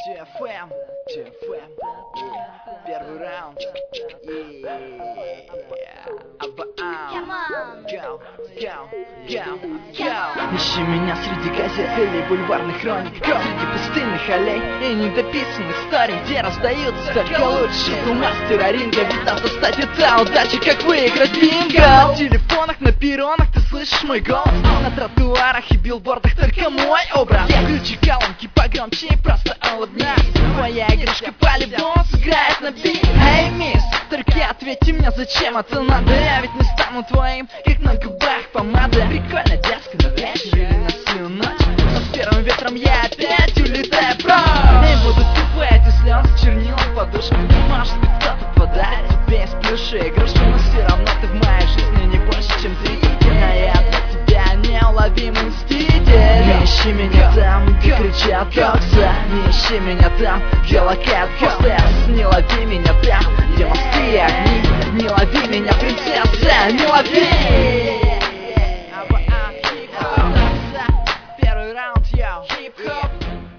TFM, первый раунд. Ищи меня среди газет или бульварных хроник, среди пустынных аллей и недописанных историй, где раздаются только лучшие у мастера ринга. Ведь нас достать это удача, как выиграть бинго. В телефонах, на перронах ты слышишь мой голос, на тротуарах и билбордах только мой образ. Я включи колонки погромче и просто улыбнись, твоя игрушка по-любому сыграет на бит. Эй, мисс, только ответьте мне, зачем это надо? Я ведь не стану твоим, как на губах помада. Прикольно, дерзко, но вечно или на всю ночь, но с первым ветром я опять улетаю прочь. Не буду тупо эти слезы, чернила в подушку. Может быть, кто-то подарит тебе из плюша игрушку, но все равно ты в моей жизни не больше, чем зритель. А я для тебя неуловимый мститель. Не ищи меня там, где кричат кокса, не ищи меня там, где лакают хостес. Не лови меня там, где мосты и огни, не лови меня, принцесса, не лови.